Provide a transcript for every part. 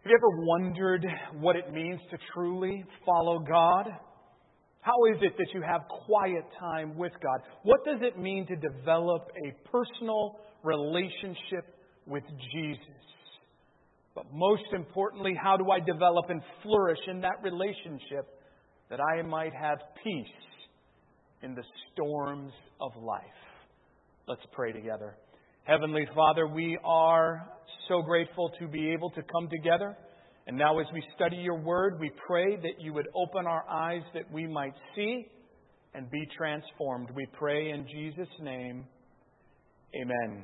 Have you ever wondered what it means to truly follow God? How is it that you have quiet time with God? What does it mean to develop a personal relationship with Jesus? But most importantly, how do I develop and flourish in that relationship that I might have peace in the storms of life? Let's pray together. Heavenly Father, we are so grateful to be able to come together. And now as we study your word, we pray that you would open our eyes that we might see and be transformed. We pray in Jesus' name. Amen.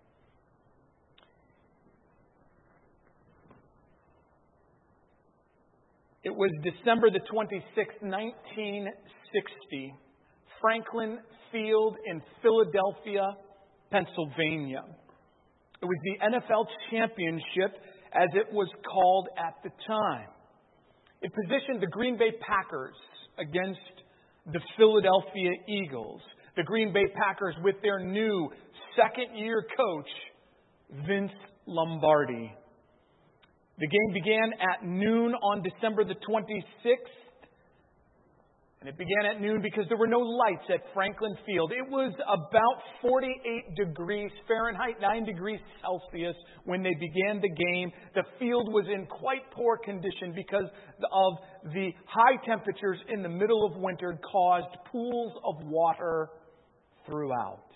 It was December the 26th, 1960, Franklin Field in Philadelphia, Pennsylvania. It was the NFL Championship, as it was called at the time. It positioned the Green Bay Packers against the Philadelphia Eagles. The Green Bay Packers with their new second-year coach, Vince Lombardi. The game began at noon on December the 26th. And it began at noon because there were no lights at Franklin Field. It was about 48 degrees Fahrenheit, 9 degrees Celsius when they began the game. The field was in quite poor condition because of the high temperatures in the middle of winter caused pools of water throughout.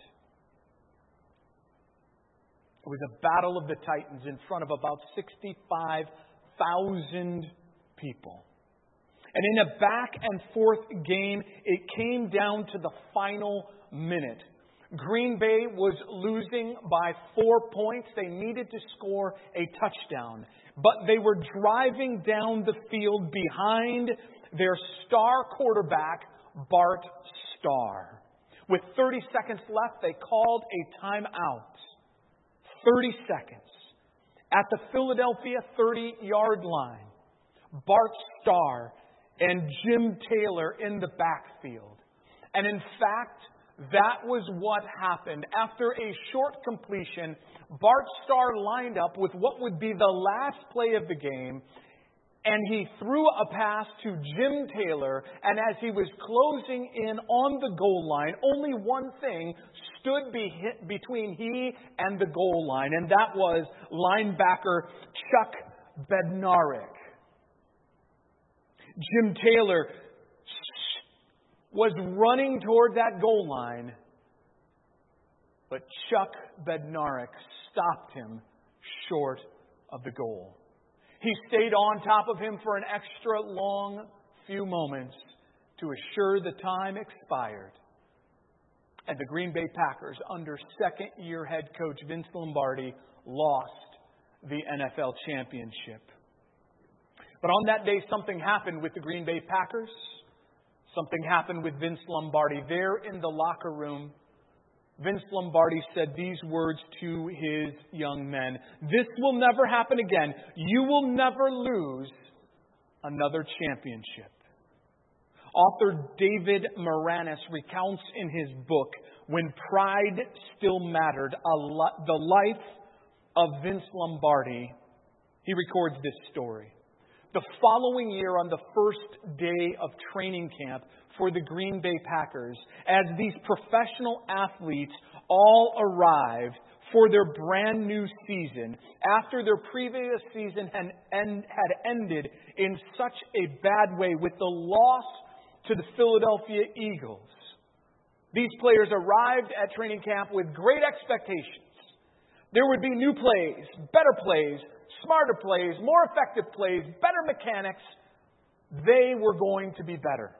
It was a battle of the Titans in front of about 65,000 people. And in a back and forth game, it came down to the final minute. Green Bay was losing by 4 points. They needed to score a touchdown. But they were driving down the field behind their star quarterback, Bart Starr. With 30 seconds left, they called a timeout. 30 seconds. At the Philadelphia 30-yard line, Bart Starr and Jim Taylor in the backfield. And in fact, that was what happened. After a short completion, Bart Starr lined up with what would be the last play of the game, and he threw a pass to Jim Taylor, and as he was closing in on the goal line, only one thing stood between he and the goal line, and that was linebacker Chuck Bednarik. Jim Taylor was running toward that goal line, but Chuck Bednarik stopped him short of the goal. He stayed on top of him for an extra long few moments to assure the time expired. And the Green Bay Packers, under second-year head coach Vince Lombardi, lost the NFL championship. But on that day, something happened with the Green Bay Packers. Something happened with Vince Lombardi. There in the locker room, Vince Lombardi said these words to his young men. "This will never happen again. You will never lose another championship." Author David Moranis recounts in his book, When Pride Still Mattered, the life of Vince Lombardi. He records this story. The following year, on the first day of training camp for the Green Bay Packers, as these professional athletes all arrived for their brand new season, after their previous season had ended in such a bad way with the loss to the Philadelphia Eagles, these players arrived at training camp with great expectations. There would be new plays, better plays, smarter plays, more effective plays, better mechanics. They were going to be better.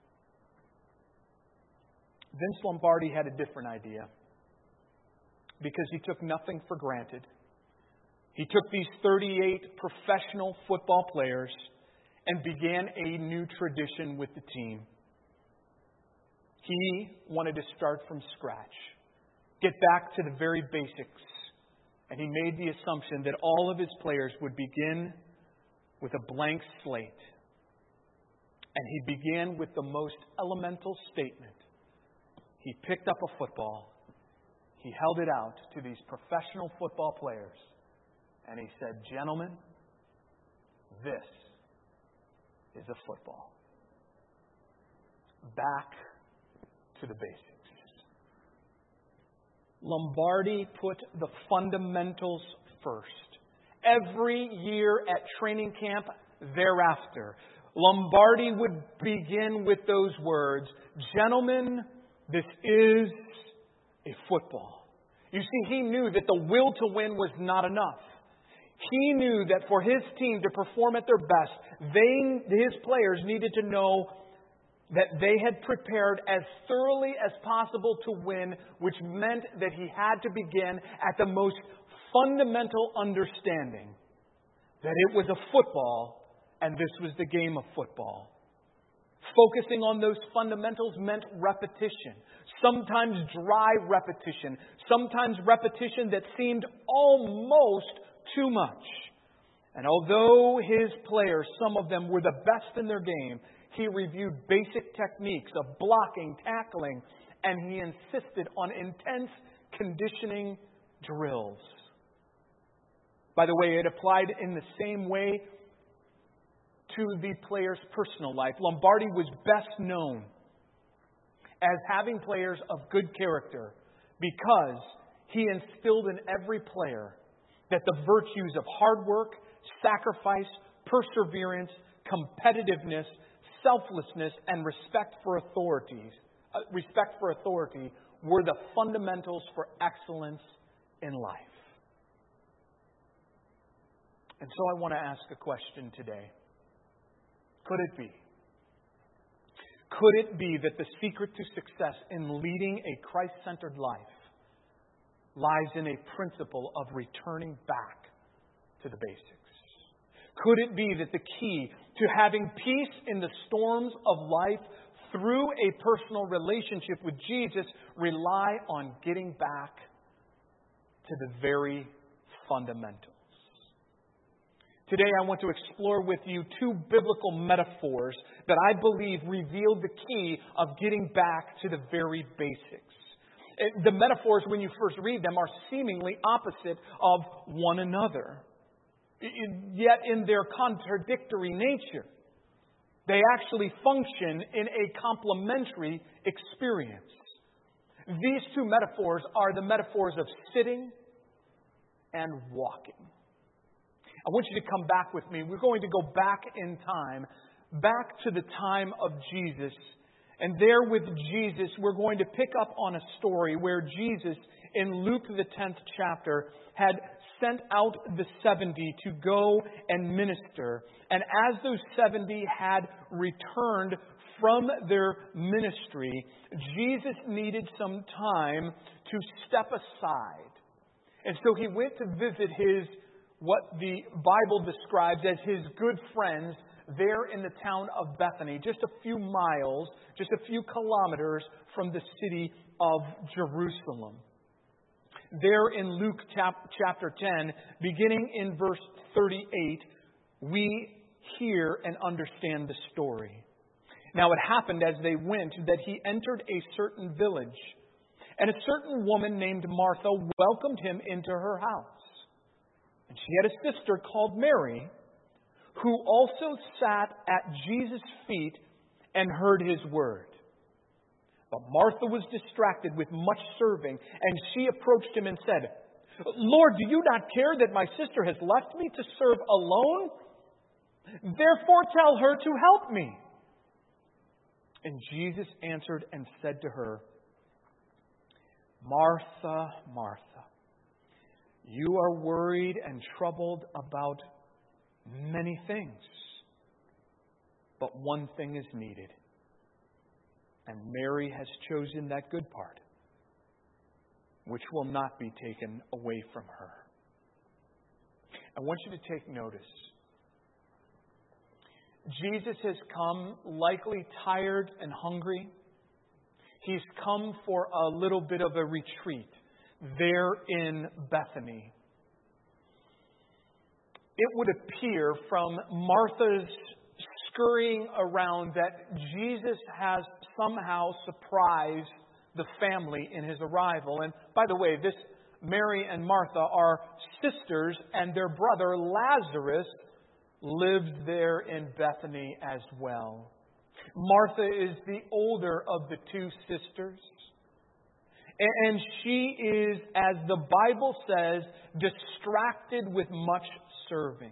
Vince Lombardi had a different idea because he took nothing for granted. He took these 38 professional football players and began a new tradition with the team. He wanted to start from scratch, get back to the very basics. And he made the assumption that all of his players would begin with a blank slate. And he began with the most elemental statement. He picked up a football. He held it out to these professional football players. And he said, "Gentlemen, this is a football. Back to the basics. Lombardi put the fundamentals first. Every year at training camp thereafter, Lombardi would begin with those words, "Gentlemen, this is a football." You see, he knew that the will to win was not enough. He knew that for his team to perform at their best, his players needed to know that they had prepared as thoroughly as possible to win, which meant that he had to begin at the most fundamental understanding that it was a football and this was the game of football. Focusing on those fundamentals meant repetition, sometimes dry repetition, sometimes repetition that seemed almost too much. And although his players, some of them were the best in their game, he reviewed basic techniques of blocking, tackling, and he insisted on intense conditioning drills. By the way, it applied in the same way to the player's personal life. Lombardi was best known as having players of good character because he instilled in every player that the virtues of hard work, sacrifice, perseverance, competitiveness, selflessness, and respect for authority were the fundamentals for excellence in life. And so I want to ask a question today. Could it be? Could it be that the secret to success in leading a Christ-centered life lies in a principle of returning back to the basics? Could it be that the key to having peace in the storms of life through a personal relationship with Jesus rely on getting back to the very fundamentals? Today I want to explore with you two biblical metaphors that I believe reveal the key of getting back to the very basics. The metaphors, when you first read them, are seemingly opposite of one another. Yet in their contradictory nature, they actually function in a complementary experience. These two metaphors are the metaphors of sitting and walking. I want you to come back with me. We're going to go back in time, back to the time of Jesus. And there with Jesus, we're going to pick up on a story where Jesus, in Luke the 10th chapter, had sent out the 70 to go and minister. And as those 70 had returned from their ministry, Jesus needed some time to step aside. And so he went to visit what the Bible describes as his good friends there in the town of Bethany, just a few miles, just a few kilometers from the city of Jerusalem. There in Luke chapter 10, beginning in verse 38, we hear and understand the story. Now it happened as they went that he entered a certain village, and a certain woman named Martha welcomed him into her house. And she had a sister called Mary, who also sat at Jesus' feet and heard his word. But Martha was distracted with much serving, and she approached him and said, "Lord, do you not care that my sister has left me to serve alone? Therefore tell her to help me." And Jesus answered and said to her, "Martha, Martha, you are worried and troubled about many things, but one thing is needed. And Mary has chosen that good part, which will not be taken away from her." I want you to take notice. Jesus has come likely tired and hungry. He's come for a little bit of a retreat there in Bethany. It would appear from Martha's scurrying around that Jesus has somehow surprised the family in his arrival. And by the way, this Mary and Martha are sisters, and their brother Lazarus lives there in Bethany as well. Martha is the older of the two sisters. And she is, as the Bible says, distracted with much serving.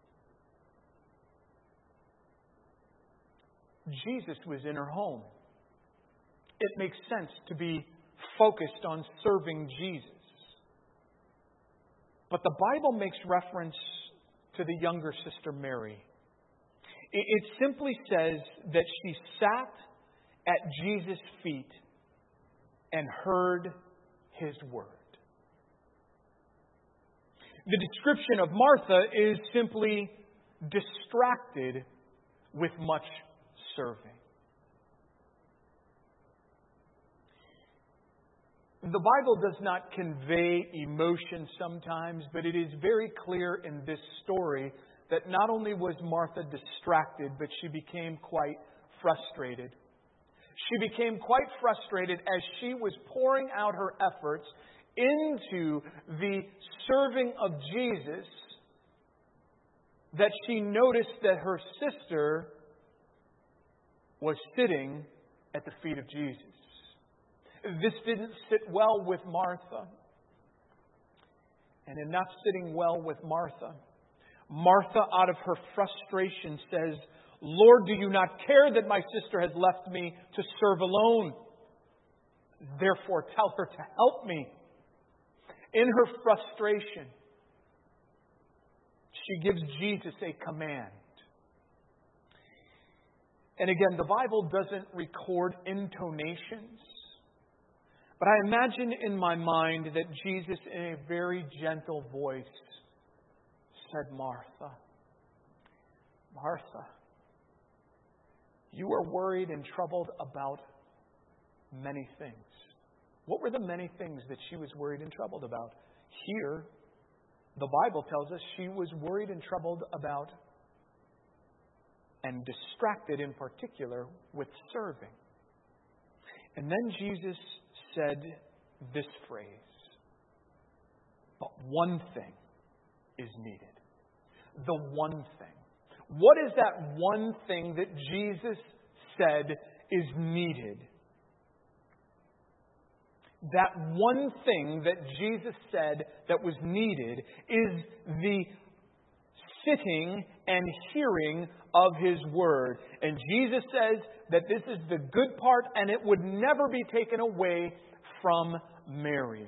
Jesus was in her home. It makes sense to be focused on serving Jesus. But the Bible makes reference to the younger sister Mary. It simply says that she sat at Jesus' feet and heard His word. The description of Martha is simply distracted with much serving. The Bible does not convey emotion sometimes, but it is very clear in this story that not only was Martha distracted, but she became quite frustrated. She became quite frustrated as she was pouring out her efforts into the serving of Jesus, that she noticed that her sister was sitting at the feet of Jesus. This didn't sit well with Martha. And in not sitting well with Martha, Martha, out of her frustration, says, "Lord, do you not care that my sister has left me to serve alone? Therefore, tell her to help me." In her frustration, she gives Jesus a command. And again, the Bible doesn't record intonations. But I imagine in my mind that Jesus, in a very gentle voice, said, "Martha, Martha, you are worried and troubled about many things." What were the many things that she was worried and troubled about? Here, the Bible tells us she was worried and troubled about, and distracted in particular, with serving. And then Jesus said this phrase, "But one thing is needed." The one thing. What is that one thing that Jesus said is needed? That one thing that Jesus said that was needed is the sitting and hearing of His word. And Jesus says that this is the good part, and it would never be taken away from Mary.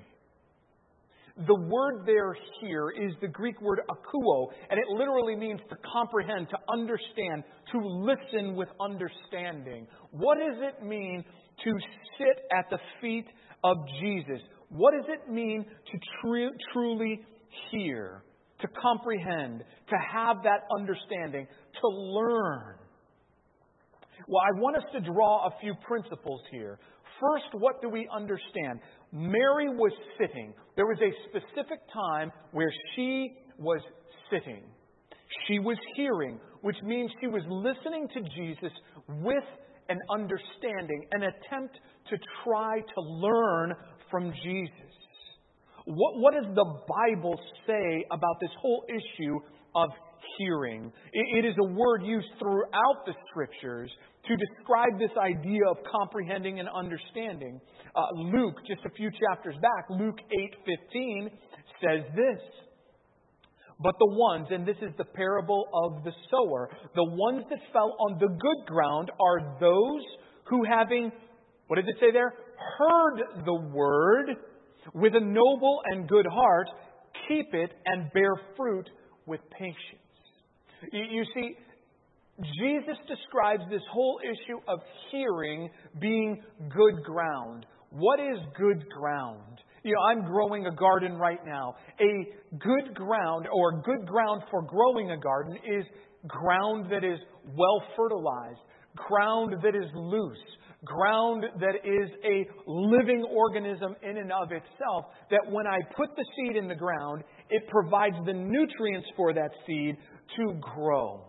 The word there here is the Greek word akuo, and it literally means to comprehend, to understand, to listen with understanding. What does it mean to sit at the feet of Jesus? What does it mean to truly hear, to comprehend, to have that understanding, to learn? Well, I want us to draw a few principles here. First, what do we understand? Mary was sitting. There was a specific time where she was sitting. She was hearing, which means she was listening to Jesus with an understanding, an attempt to try to learn from Jesus. What does the Bible say about this whole issue of hearing? It is a word used throughout the Scriptures to describe this idea of comprehending and understanding. Luke, just a few chapters back, Luke 8:15 says this. "But the ones," and this is the parable of the sower, "the ones that fell on the good ground are those who, having," what does it say there? "Heard the word with a noble and good heart, keep it and bear fruit with patience." You see, Jesus describes this whole issue of hearing being good ground. What is good ground? I'm growing a garden right now. A good ground, or good ground for growing a garden, is ground that is well fertilized, ground that is loose, ground that is a living organism in and of itself, that when I put the seed in the ground, it provides the nutrients for that seed to grow.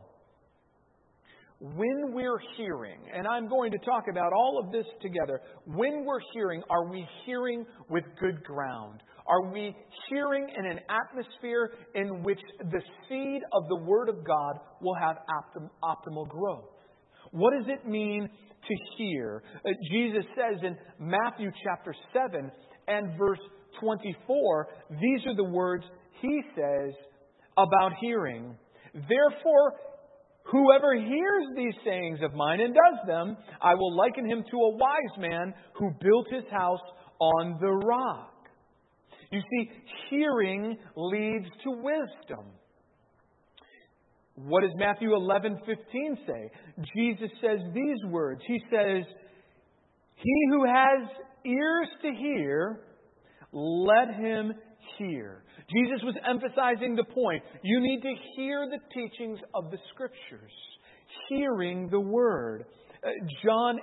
When we're hearing, and I'm going to talk about all of this together, when we're hearing, are we hearing with good ground? Are we hearing in an atmosphere in which the seed of the Word of God will have optimal growth? What does it mean to hear? Jesus says in Matthew chapter 7 and verse 24, these are the words He says about hearing. Therefore, whoever hears these sayings of mine and does them, I will liken him to a wise man who built his house on the rock. You see, hearing leads to wisdom. What does Matthew 11:15 say? Jesus says these words. He says, "He who has ears to hear, let him hear." Jesus was emphasizing the point. You need to hear the teachings of the Scriptures. Hearing the Word. John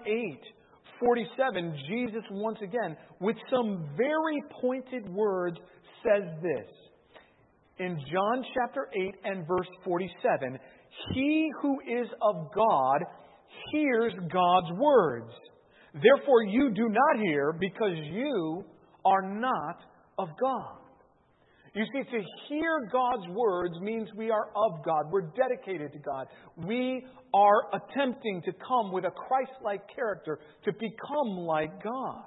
8:47, Jesus once again, with some very pointed words, says this. In John chapter 8 and verse 47, "He who is of God hears God's words. Therefore you do not hear, because you are not of God." You see, to hear God's words means we are of God. We're dedicated to God. We are attempting to come with a Christ-like character to become like God.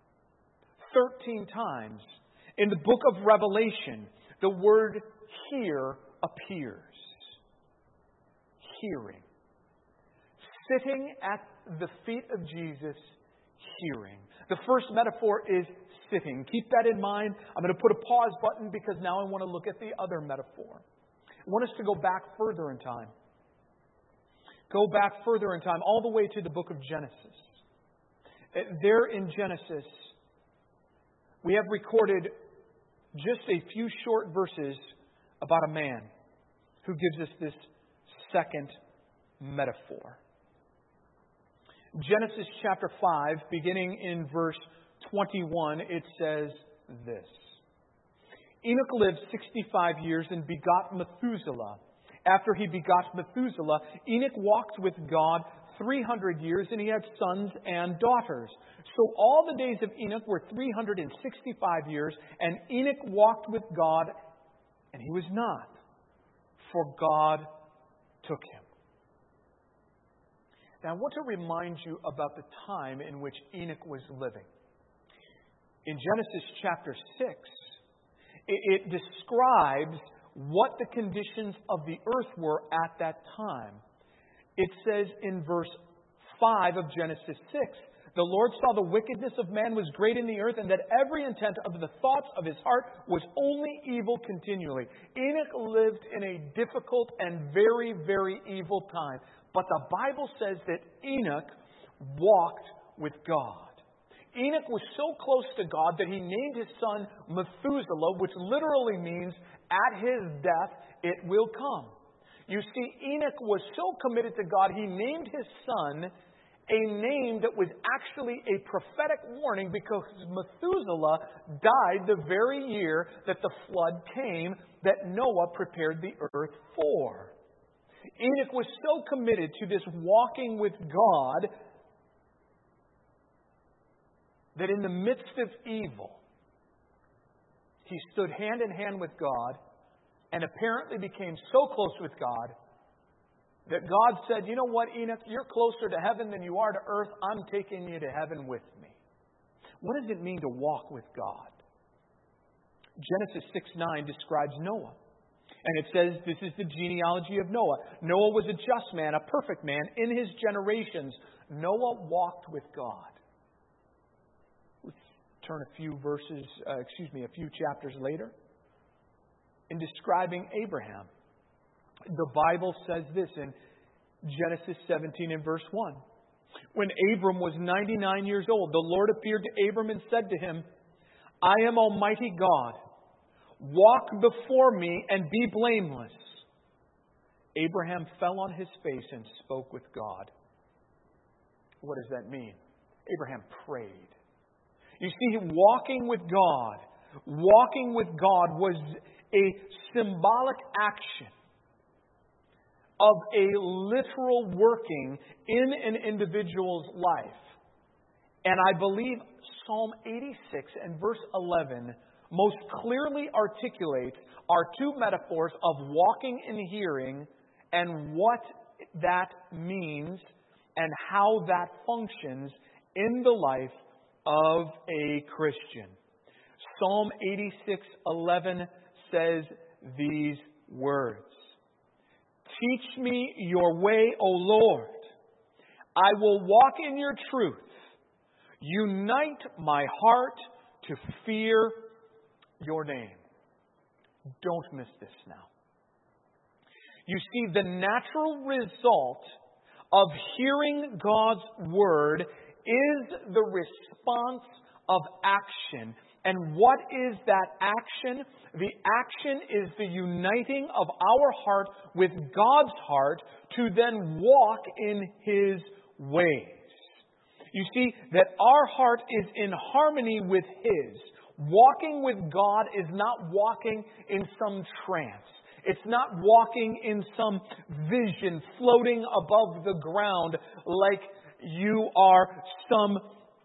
13 times in the book of Revelation, the word hear appears. Hearing. Sitting at the feet of Jesus, hearing. The first metaphor is sitting. Keep that in mind. I'm going to put a pause button because now I want to look at the other metaphor. I want us to go back further in time. Go back further in time, all the way to the book of Genesis. There in Genesis, we have recorded just a few short verses about a man who gives us this second metaphor. Genesis chapter 5, beginning in verse 21, it says this. Enoch lived 65 years and begot Methuselah. After he begot Methuselah, Enoch walked with God 300 years, and he had sons and daughters. So all the days of Enoch were 365 years, and Enoch walked with God, and he was not, for God took him. Now, I want to remind you about the time in which Enoch was living. In Genesis chapter 6, it describes what the conditions of the earth were at that time. It says in verse 5 of Genesis 6, "The Lord saw the wickedness of man was great in the earth, and that every intent of the thoughts of his heart was only evil continually." Enoch lived in a difficult and very, very evil time. But the Bible says that Enoch walked with God. Enoch was so close to God that he named his son Methuselah, which literally means, at his death, it will come. You see, Enoch was so committed to God, he named his son a name that was actually a prophetic warning, because Methuselah died the very year that the flood came that Noah prepared the earth for. Enoch was so committed to this walking with God that in the midst of evil, he stood hand in hand with God and apparently became so close with God that God said, "You know what, Enoch, you're closer to heaven than you are to earth. I'm taking you to heaven with me." What does it mean to walk with God? Genesis 6:9 describes Noah. And it says, this is the genealogy of Noah. Noah was a just man, a perfect man in his generations. Noah walked with God. Let's turn a few chapters later. In describing Abraham, the Bible says this in Genesis 17 and verse 1. When Abram was 99 years old, the Lord appeared to Abram and said to him, "I am Almighty God. Walk before me and be blameless." Abraham fell on his face and spoke with God. What does that mean? Abraham prayed. You see, walking with God was a symbolic action of a literal working in an individual's life. And I believe Psalm 86 and verse 11 most clearly articulates our two metaphors of walking and hearing and what that means and how that functions in the life of a Christian. Psalm 86:11 says these words, "Teach me your way, O Lord. I will walk in your truth. Unite my heart to fear your name." Don't miss this now. You see, the natural result of hearing God's Word is the response of action. And what is that action? The action is the uniting of our heart with God's heart to then walk in His ways. You see, that our heart is in harmony with His. Walking with God is not walking in some trance. It's not walking in some vision floating above the ground like you are some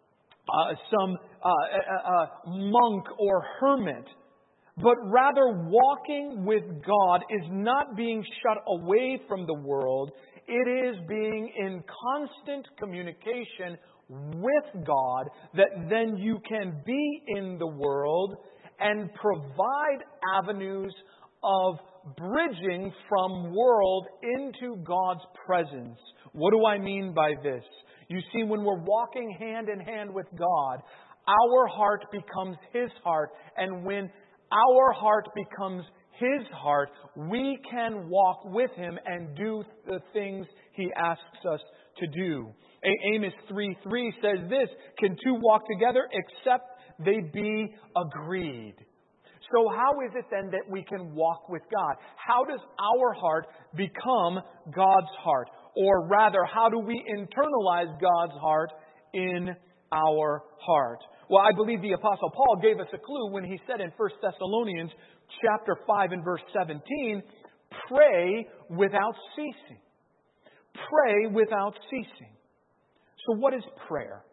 monk or hermit. But rather, walking with God is not being shut away from the world. It is being in constant communication with God, that then you can be in the world and provide avenues of bridging from world into God's presence. What do I mean by this? You see, when we're walking hand in hand with God, our heart becomes His heart. And when our heart becomes His heart, we can walk with Him and do the things He asks us to do. Amos 3:3 says this, "Can two walk together except they be agreed?" So how is it then that we can walk with God? How does our heart become God's heart? Or rather, how do we internalize God's heart in our heart? Well, I believe the Apostle Paul gave us a clue when he said in 1 Thessalonians chapter 5 and verse 17, "Pray without ceasing." Pray without ceasing. So what is prayer?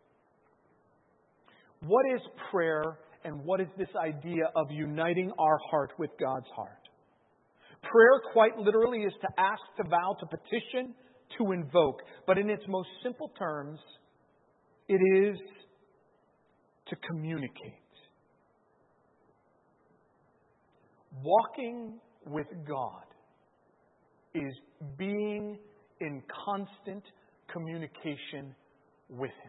What is prayer, and what is this idea of uniting our heart with God's heart? Prayer, quite literally, is to ask, to vow, to petition, to invoke. But in its most simple terms, it is to communicate. Walking with God is being in constant communication with Him.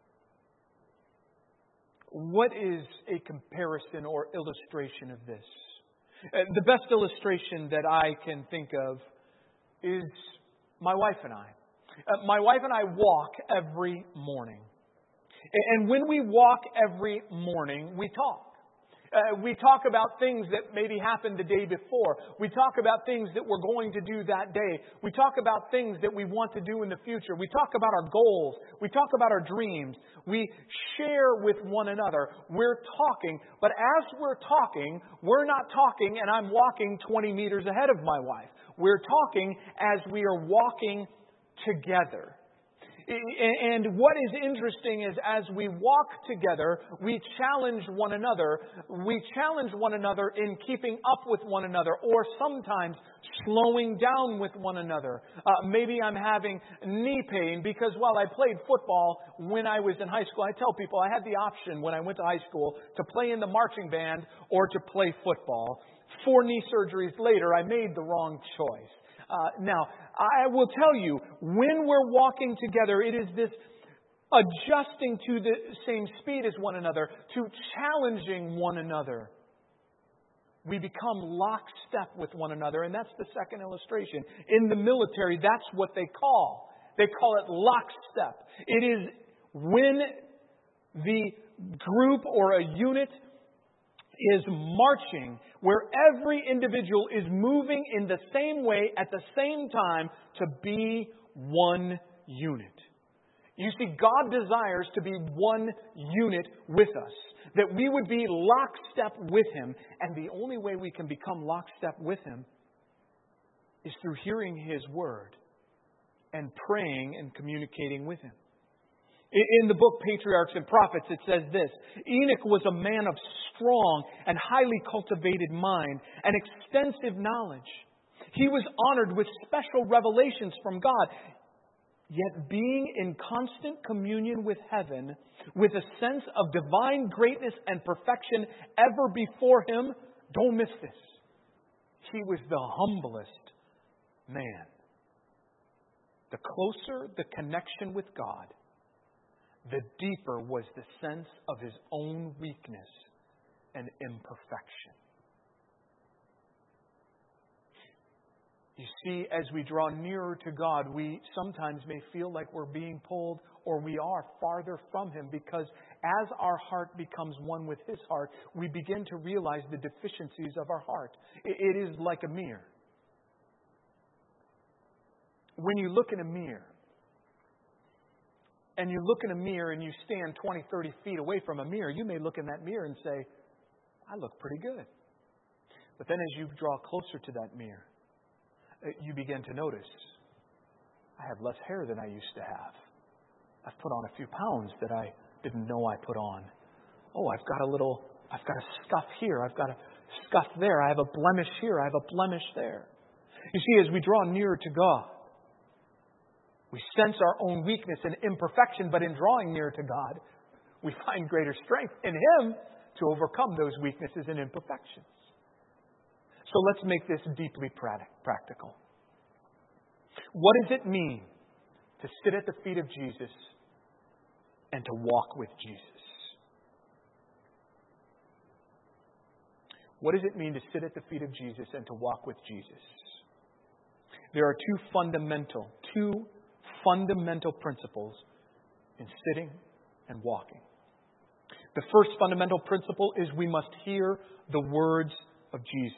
What is a comparison or illustration of this? The best illustration that I can think of is my wife and I. My wife and I walk every morning. And when we walk every morning, we talk. We talk about things that maybe happened the day before. We talk about things that we're going to do that day. We talk about things that we want to do in the future. We talk about our goals. We talk about our dreams. We share with one another. We're talking. But as we're talking, we're not talking and I'm walking 20 meters ahead of my wife. We're talking as we are walking together. And what is interesting is as we walk together, we challenge one another. We challenge one another in keeping up with one another, or sometimes slowing down with one another. Maybe I'm having knee pain because while I played football when I was in high school, I tell people I had the option when I went to high school to play in the marching band or to play football. 4 knee surgeries later, I made the wrong choice. Now, I will tell you, when we're walking together, it is this adjusting to the same speed as one another, to challenging one another. We become lockstep with one another, and that's the second illustration. In the military, that's what they call it lockstep. It is when the group or a unit is marching, where every individual is moving in the same way at the same time to be one unit. You see, God desires to be one unit with us, that we would be lockstep with Him. And the only way we can become lockstep with Him is through hearing His Word and praying and communicating with Him. In the book Patriarchs and Prophets, it says this: Enoch was a man of strong and highly cultivated mind and extensive knowledge. He was honored with special revelations from God. Yet being in constant communion with heaven, with a sense of divine greatness and perfection ever before him, don't miss this, he was the humblest man. The closer the connection with God, the deeper was the sense of his own weakness and imperfection. You see, as we draw nearer to God, we sometimes may feel like we're being pulled, or we are, farther from Him, because as our heart becomes one with His heart, we begin to realize the deficiencies of our heart. It is like a mirror. When you look in a mirror, and you look in a mirror and you stand 20, 30 feet away from a mirror, you may look in that mirror and say, I look pretty good. But then as you draw closer to that mirror, you begin to notice, I have less hair than I used to have. I've put on a few pounds that I didn't know I put on. Oh, I've got a scuff here. I've got a scuff there. I have a blemish here. I have a blemish there. You see, as we draw nearer to God, we sense our own weakness and imperfection, but in drawing nearer to God, we find greater strength in Him to overcome those weaknesses and imperfections. So let's make this deeply practical. What does it mean to sit at the feet of Jesus and to walk with Jesus? What does it mean to sit at the feet of Jesus and to walk with Jesus? There are two fundamental principles in sitting and walking. The first fundamental principle is we must hear the words of Jesus.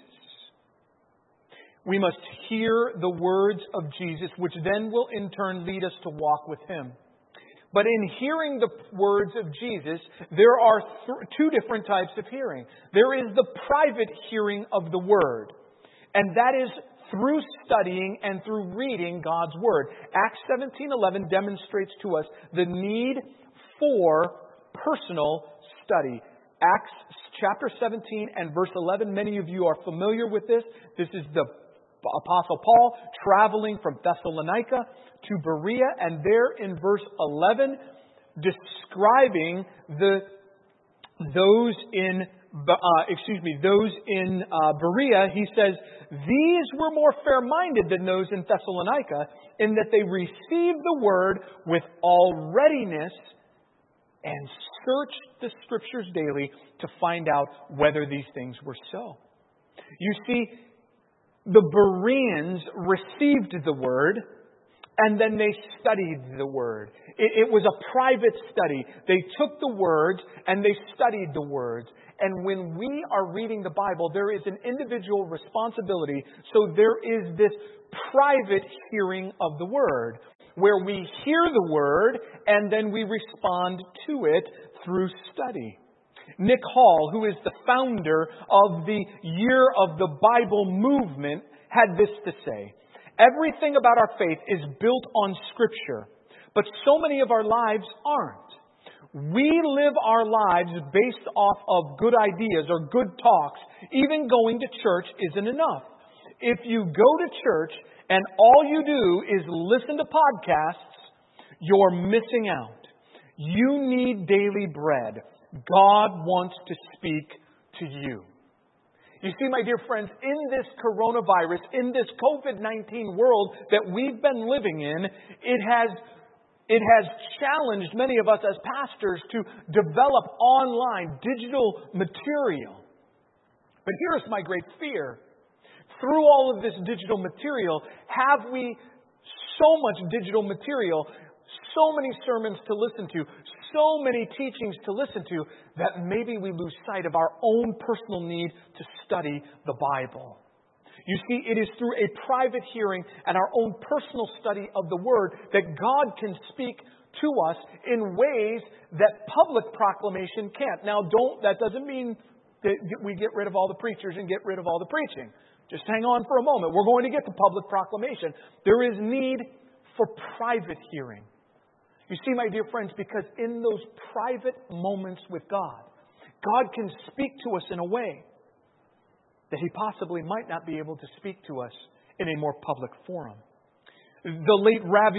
We must hear the words of Jesus, which then will in turn lead us to walk with Him. But in hearing the words of Jesus, there are two different types of hearing. There is the private hearing of the Word, and that is through studying and through reading God's Word. Acts 17:11 demonstrates to us the need for personal study. Acts chapter 17 and verse 11, many of you are familiar with this. This is the Apostle Paul traveling from Thessalonica to Berea, and there in verse 11, describing those in Berea, he says, these were more fair-minded than those in Thessalonica, in that they received the word with all readiness and searched the Scriptures daily to find out whether these things were so. You see, the Bereans received the Word, and then they studied the Word. It was a private study. They took the words and they studied the words. And when we are reading the Bible, there is an individual responsibility. So there is this private hearing of the Word, where we hear the Word and then we respond to it through study. Nick Hall, who is the founder of the Year of the Bible movement, had this to say: everything about our faith is built on Scripture, but so many of our lives aren't. We live our lives based off of good ideas or good talks. Even going to church isn't enough. If you go to church and all you do is listen to podcasts, you're missing out. You need daily bread. God wants to speak to you. You see, my dear friends, in this coronavirus, in this COVID-19 world that we've been living in, it has challenged many of us as pastors to develop online digital material. But here's my great fear. Through all of this digital material, have we so much digital material, so many sermons to listen to, so many teachings to listen to, that maybe we lose sight of our own personal need to study the Bible. You see, it is through a private hearing and our own personal study of the Word that God can speak to us in ways that public proclamation can't. Now, that doesn't mean that we get rid of all the preachers and get rid of all the preaching. Just hang on for a moment. We're going to get to public proclamation. There is need for private hearing. You see, my dear friends, because in those private moments with God, God can speak to us in a way that He possibly might not be able to speak to us in a more public forum. The late Ravi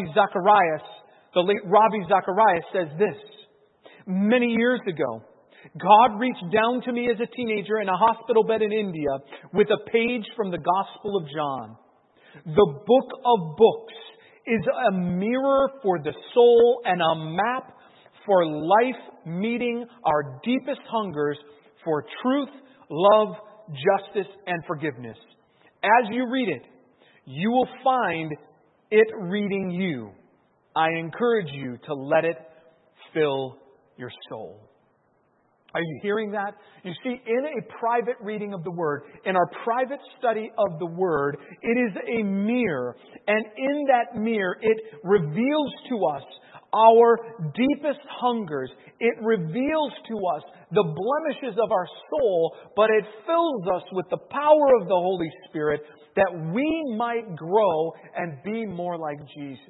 Zacharias says this: many years ago, God reached down to me as a teenager in a hospital bed in India with a page from the Gospel of John. The book of books is a mirror for the soul and a map for life, meeting our deepest hungers for truth, love, justice, and forgiveness. As you read it, you will find it reading you. I encourage you to let it fill your soul. Are you hearing that? You see, in a private reading of the Word, in our private study of the Word, it is a mirror. And in that mirror, it reveals to us our deepest hungers. It reveals to us the blemishes of our soul, but it fills us with the power of the Holy Spirit that we might grow and be more like Jesus.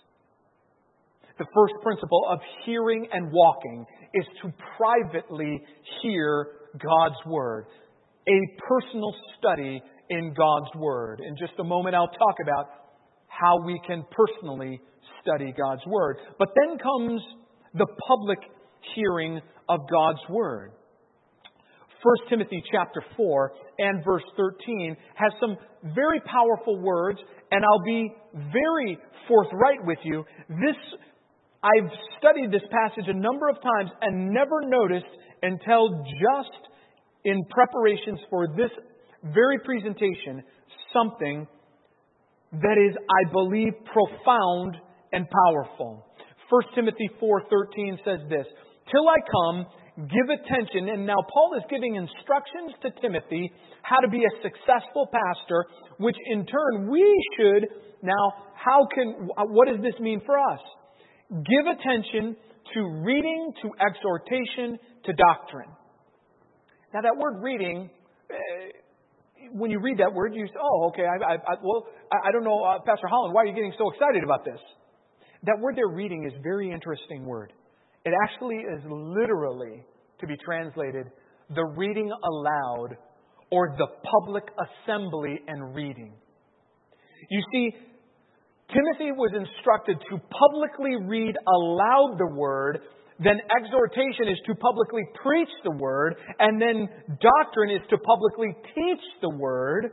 The first principle of hearing and walking is to privately hear God's Word. A personal study in God's Word. In just a moment, I'll talk about how we can personally study God's Word. But then comes the public hearing of God's Word. 1 Timothy chapter 4 and verse 13 has some very powerful words, and I'll be very forthright with you. I've studied this passage a number of times and never noticed until just in preparations for this very presentation something that is, I believe, profound and powerful. 1 Timothy 4:13 says this: till I come, give attention. And now Paul is giving instructions to Timothy how to be a successful pastor, which in turn we should. Now, what does this mean for us? Give attention to reading, to exhortation, to doctrine. Now that word reading, when you read that word, you say, oh, okay, I don't know, Pastor Holland, why are you getting so excited about this? That word there, reading, is a very interesting word. It actually is literally to be translated the reading aloud or the public assembly and reading. You see, Timothy was instructed to publicly read aloud the Word, then exhortation is to publicly preach the Word, and then doctrine is to publicly teach the Word.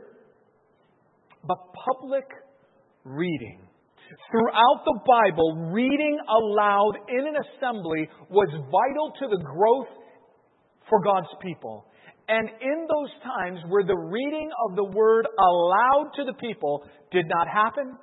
But public reading. Throughout the Bible, reading aloud in an assembly was vital to the growth for God's people. And in those times where the reading of the Word aloud to the people did not happen,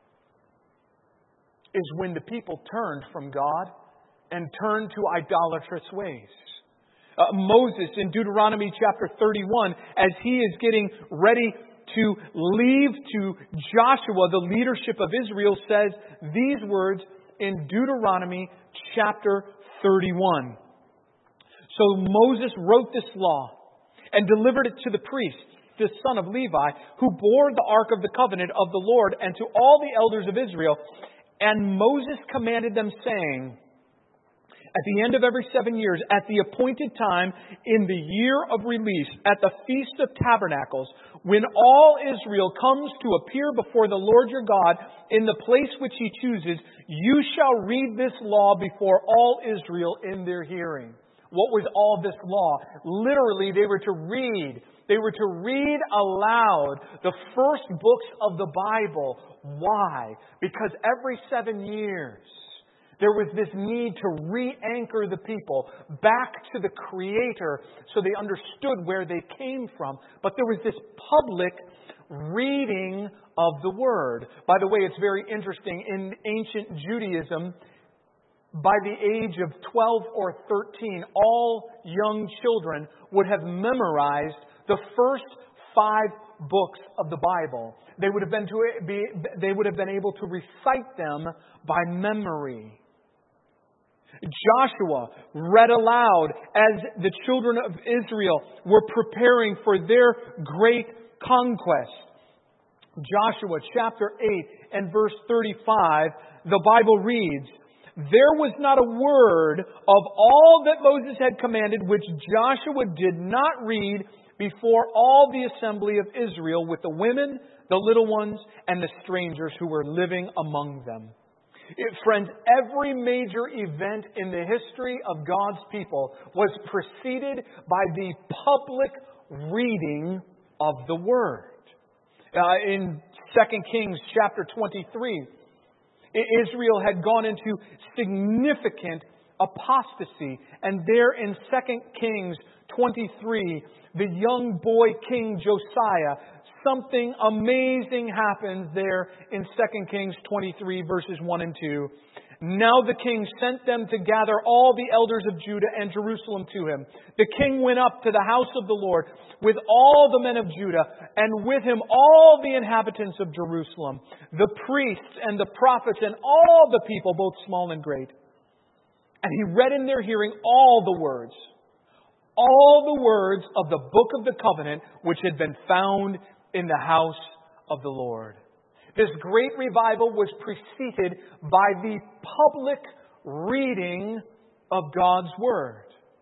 is when the people turned from God and turned to idolatrous ways. Moses in Deuteronomy chapter 31, as he is getting ready to leave to Joshua the leadership of Israel, says these words in Deuteronomy chapter 31. So Moses wrote this law and delivered it to the priest, the son of Levi, who bore the ark of the covenant of the Lord, and to all the elders of Israel. And Moses commanded them, saying, at the end of every 7 years, at the appointed time, in the year of release, at the Feast of Tabernacles, when all Israel comes to appear before the Lord your God in the place which He chooses, you shall read this law before all Israel in their hearing. What was all this law? Literally, they were to read. They were to read aloud the first books of the Bible. Why? Because every 7 years, there was this need to re-anchor the people back to the Creator so they understood where they came from. But there was this public reading of the Word. By the way, it's very interesting. In ancient Judaism, by the age of 12 or 13, all young children would have memorized the first 5 books of the Bible. They would have been able to recite them by memory. Joshua read aloud as the children of Israel were preparing for their great conquest. Joshua chapter 8 and verse 35, the Bible reads, There was not a word of all that Moses had commanded which Joshua did not read before all the assembly of Israel, with the women, the little ones, and the strangers who were living among them. Friends, every major event in the history of God's people was preceded by the public reading of the Word. In 2 Kings chapter 23, Israel had gone into significant apostasy. And there in 2 Kings 23, the young boy King Josiah, something amazing happens there in 2 Kings 23 verses 1 and 2. Now the king sent them to gather all the elders of Judah and Jerusalem to him. The king went up to the house of the Lord with all the men of Judah, and with him all the inhabitants of Jerusalem, the priests and the prophets and all the people, both small and great. And he read in their hearing all the words of the book of the covenant, which had been found in the house of the Lord. This great revival was preceded by the public reading of God's Word.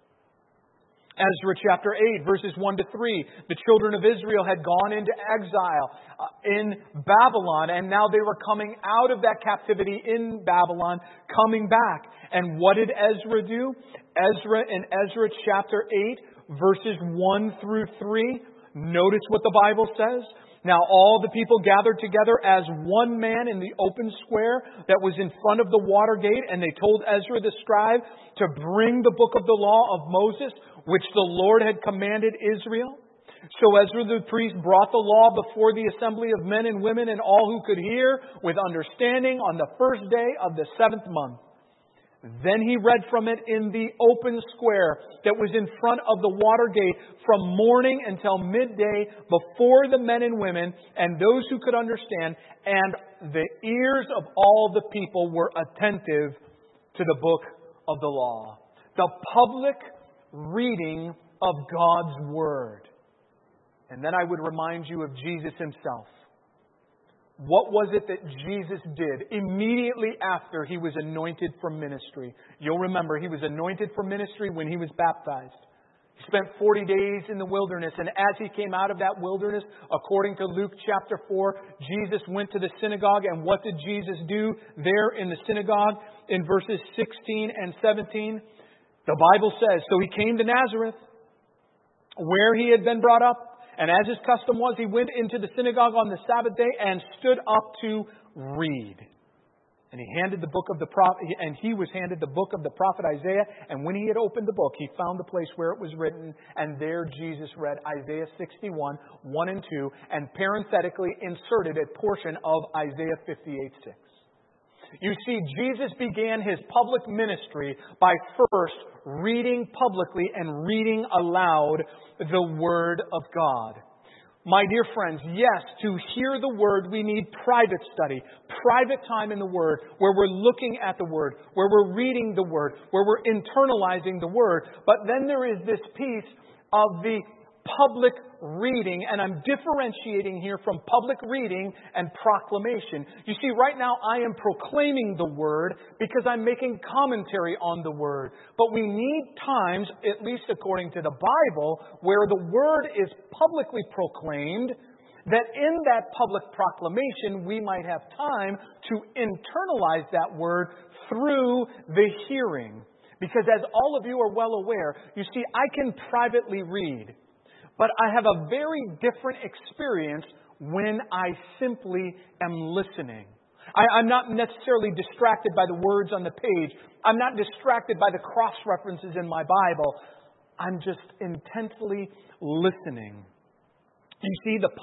Ezra chapter 8, verses 1 to 3. The children of Israel had gone into exile in Babylon, and now they were coming out of that captivity in Babylon, coming back. And what did Ezra do? In Ezra chapter 8, verses 1 through 3, notice what the Bible says. Now all the people gathered together as one man in the open square that was in front of the water gate, and they told Ezra the scribe to bring the book of the law of Moses, which the Lord had commanded Israel. So Ezra the priest brought the law before the assembly of men and women and all who could hear with understanding on the first day of the 7th month. Then he read from it in the open square that was in front of the water gate from morning until midday before the men and women and those who could understand, and the ears of all the people were attentive to the book of the law. The public reading of God's Word. And then I would remind you of Jesus Himself. What was it that Jesus did immediately after He was anointed for ministry? You'll remember He was anointed for ministry when He was baptized. He spent 40 days in the wilderness, and as He came out of that wilderness, according to Luke chapter 4, Jesus went to the synagogue, and what did Jesus do there in the synagogue in verses 16 and 17? The Bible says, so He came to Nazareth, where He had been brought up. And as His custom was, He went into the synagogue on the Sabbath day and stood up to read. And He handed the book of the prophet, and He was handed the book of the prophet Isaiah. And when He had opened the book, He found the place where it was written. And there Jesus read Isaiah 61, 1 and 2, and parenthetically inserted a portion of Isaiah 58, 6. You see, Jesus began His public ministry by first reading publicly and reading aloud the Word of God. My dear friends, yes, to hear the Word, we need private study, private time in the Word, where we're looking at the Word, where we're reading the Word, where we're internalizing the Word. But then there is this piece of the public reading, and I'm differentiating here from public reading and proclamation. You see, right now I am proclaiming the Word because I'm making commentary on the Word. But we need times, at least according to the Bible, where the Word is publicly proclaimed, that in that public proclamation we might have time to internalize that Word through the hearing. Because as all of you are well aware, you see, I can privately read, but I have a very different experience when I simply am listening. I'm not necessarily distracted by the words on the page. I'm not distracted by the cross-references in my Bible. I'm just intently listening. You see, the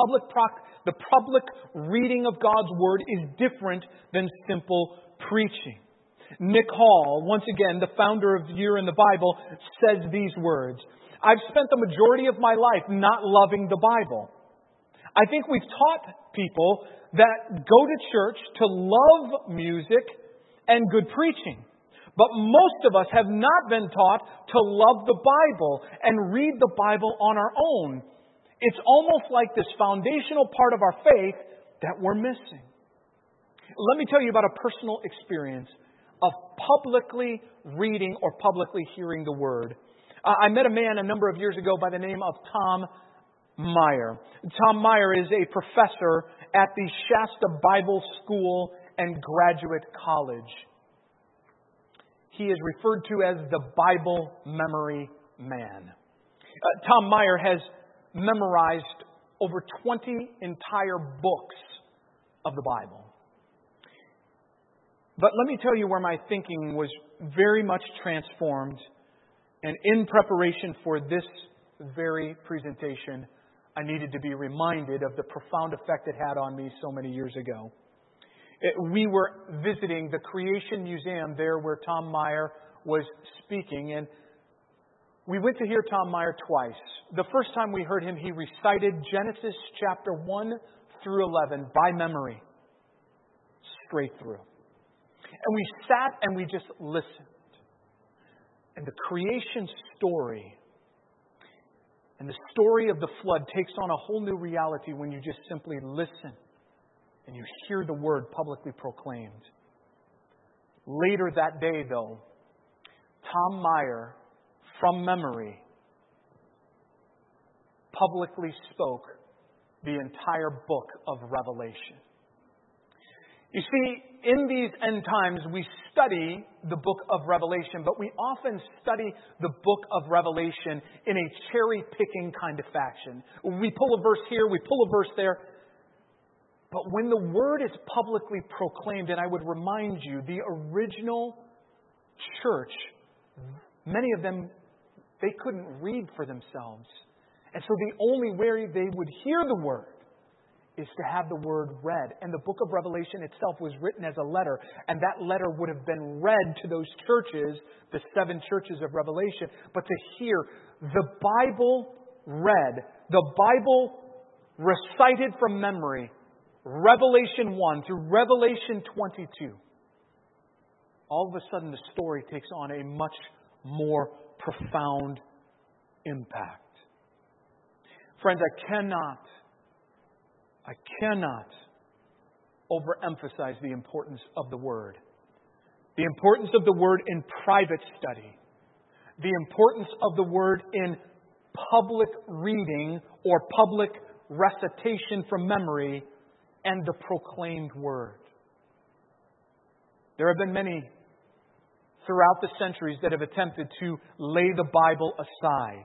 public reading of God's Word is different than simple preaching. Nick Hall, once again, the founder of Year in the Bible, says these words: I've spent the majority of my life not loving the Bible. I think we've taught people that go to church to love music and good preaching. But most of us have not been taught to love the Bible and read the Bible on our own. It's almost like this foundational part of our faith that we're missing. Let me tell you about a personal experience of publicly reading or publicly hearing the Word. I met a man a number of years ago by the name of Tom Meyer. Tom Meyer is a professor at the Shasta Bible School and Graduate College. He is referred to as the Bible memory man. Tom Meyer has memorized over 20 entire books of the Bible. But let me tell you where my thinking was very much transformed. And in preparation for this very presentation, I needed to be reminded of the profound effect it had on me so many years ago. We were visiting the Creation Museum there where Tom Meyer was speaking, and we went to hear Tom Meyer twice. The first time we heard him, he recited Genesis chapter 1 through 11 by memory, straight through. And we sat and we just listened. And the creation story and the story of the flood takes on a whole new reality when you just simply listen and you hear the Word publicly proclaimed. Later that day, though, Tom Meyer, from memory, publicly spoke the entire book of Revelation. You see, in these end times, we study the book of Revelation, but we often study the book of Revelation in a cherry-picking kind of fashion. We pull a verse here, we pull a verse there. But when the Word is publicly proclaimed, and I would remind you, the original church, many of them, they couldn't read for themselves. And so the only way they would hear the Word is to have the Word read. And the book of Revelation itself was written as a letter. And that letter would have been read to those churches, the 7 churches of Revelation. But to hear the Bible read, the Bible recited from memory, Revelation 1 through Revelation 22, all of a sudden the story takes on a much more profound impact. Friends, I cannot overemphasize the importance of the Word. The importance of the Word in private study. The importance of the Word in public reading or public recitation from memory and the proclaimed Word. There have been many throughout the centuries that have attempted to lay the Bible aside.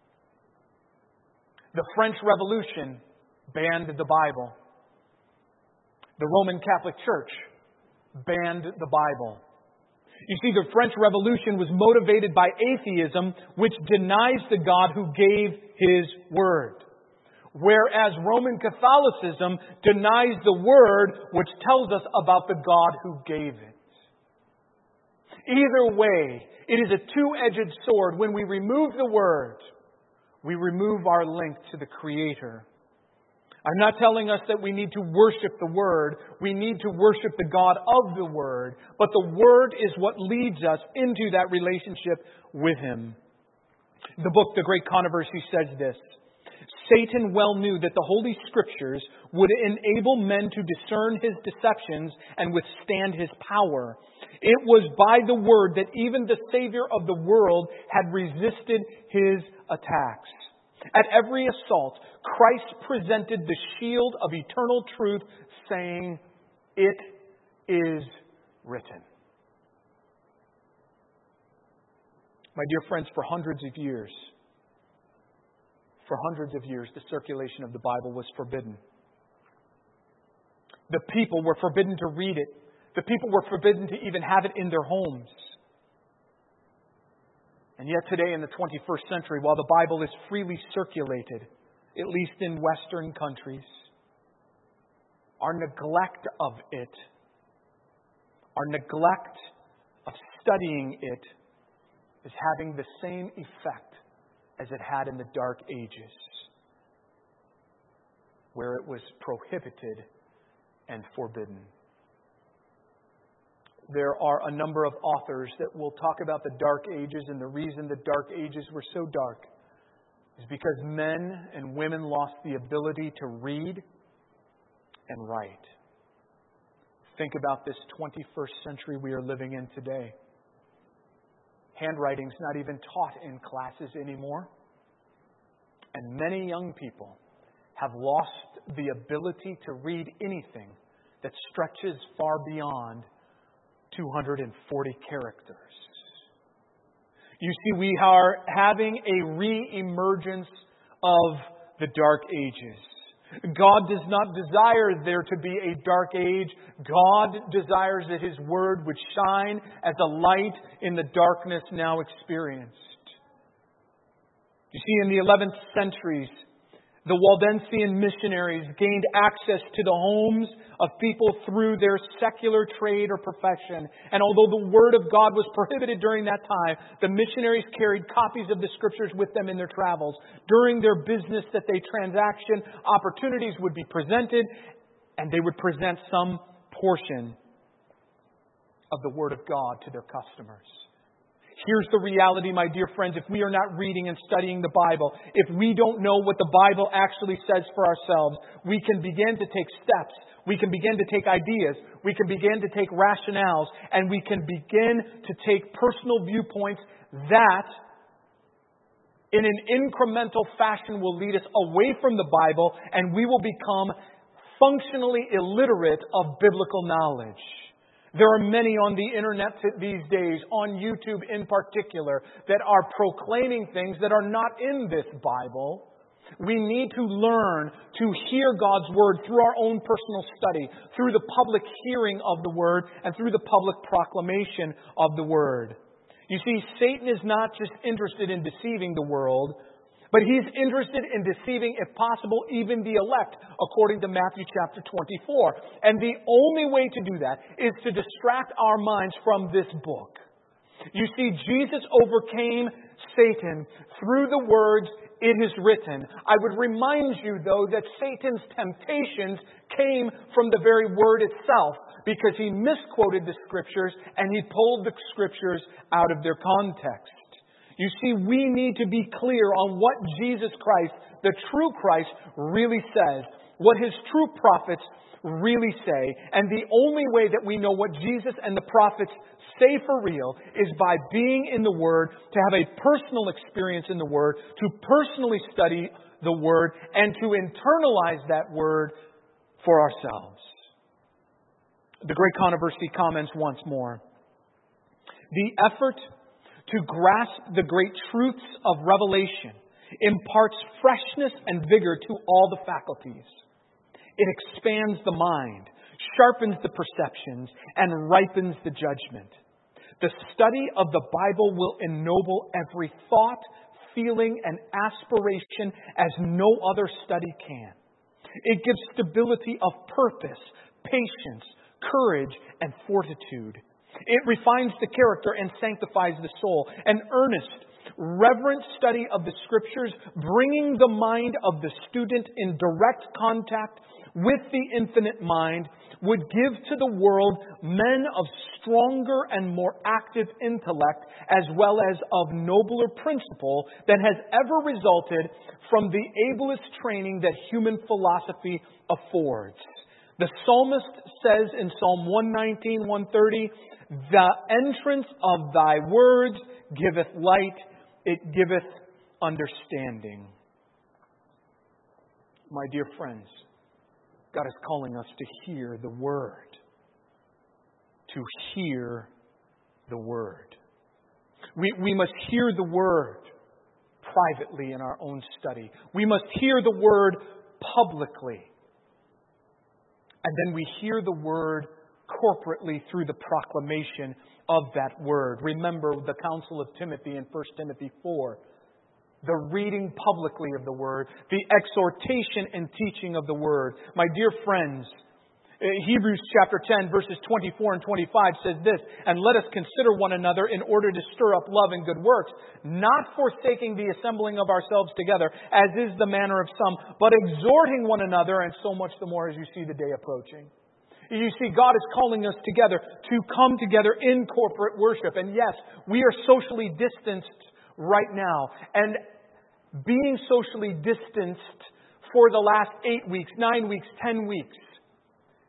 The French Revolution banned the Bible. The Roman Catholic Church banned the Bible. You see, the French Revolution was motivated by atheism, which denies the God who gave His Word. Whereas Roman Catholicism denies the Word, which tells us about the God who gave it. Either way, it is a two-edged sword. When we remove the Word, we remove our link to the Creator. I'm not telling us that we need to worship the Word. We need to worship the God of the Word. But the Word is what leads us into that relationship with Him. The book, The Great Controversy, says this: Satan well knew that the Holy Scriptures would enable men to discern his deceptions and withstand his power. It was by the Word that even the Savior of the world had resisted his attacks. At every assault, Christ presented the shield of eternal truth, saying, "It is written." My dear friends, for hundreds of years, the circulation of the Bible was forbidden. The people were forbidden to read it. The people were forbidden to even have it in their homes. And yet today in the 21st century, while the Bible is freely circulated, at least in Western countries, our neglect of it, our neglect of studying it, is having the same effect as it had in the Dark Ages, where it was prohibited and forbidden. There are a number of authors that will talk about the Dark Ages, and the reason the Dark Ages were so dark is because men and women lost the ability to read and write. Think about this 21st century we are living in today. Handwriting's not even taught in classes anymore. And many young people have lost the ability to read anything that stretches far beyond 240 characters. You see, we are having a re-emergence of the Dark Ages. God does not desire there to be a dark age. God desires that His Word would shine as a light in the darkness now experienced. You see, in the 11th centuries, the Waldensian missionaries gained access to the homes of people through their secular trade or profession. And although the Word of God was prohibited during that time, the missionaries carried copies of the Scriptures with them in their travels. During their business that they transaction, opportunities would be presented, and they would present some portion of the Word of God to their customers. Here's the reality, my dear friends. If we are not reading and studying the Bible, if we don't know what the Bible actually says for ourselves, we can begin to take steps. We can begin to take ideas. We can begin to take rationales. And we can begin to take personal viewpoints that, in an incremental fashion, will lead us away from the Bible, and we will become functionally illiterate of biblical knowledge. There are many on the internet these days, on YouTube in particular, that are proclaiming things that are not in this Bible. We need to learn to hear God's Word through our own personal study, through the public hearing of the Word, and through the public proclamation of the Word. You see, Satan is not just interested in deceiving the world, but he's interested in deceiving, if possible, even the elect, according to Matthew chapter 24. And the only way to do that is to distract our minds from this book. You see, Jesus overcame Satan through the words, "It is written." I would remind you, though, that Satan's temptations came from the very word itself, because he misquoted the Scriptures and he pulled the Scriptures out of their context. You see, we need to be clear on what Jesus Christ, the true Christ, really says, what His true prophets really say. And the only way that we know what Jesus and the prophets say for real is by being in the Word, to have a personal experience in the Word, to personally study the Word, and to internalize that Word for ourselves. The Great Controversy comments once more. The effort to grasp the great truths of revelation imparts freshness and vigor to all the faculties. It expands the mind, sharpens the perceptions, and ripens the judgment. The study of the Bible will ennoble every thought, feeling, and aspiration as no other study can. It gives stability of purpose, patience, courage, and fortitude. It refines the character and sanctifies the soul. An earnest, reverent study of the Scriptures, bringing the mind of the student in direct contact with the infinite mind, would give to the world men of stronger and more active intellect, as well as of nobler principle, than has ever resulted from the ablest training that human philosophy affords. The psalmist says in Psalm 119, 130, "The entrance of Thy words giveth light, it giveth understanding." My dear friends, God is calling us to hear the Word. To hear the Word. We must hear the Word privately in our own study. We must hear the Word publicly. And then we hear the Word corporately through the proclamation of that Word. Remember the counsel of Timothy in 1 Timothy 4. The reading publicly of the Word. The exhortation and teaching of the Word. My dear friends, Hebrews chapter 10 verses 24 and 25 says this, "And let us consider one another in order to stir up love and good works, not forsaking the assembling of ourselves together, as is the manner of some, but exhorting one another, and so much the more as you see the day approaching." You see, God is calling us together to come together in corporate worship. And yes, we are socially distanced right now. And being socially distanced for the last 8 weeks, 9 weeks, 10 weeks,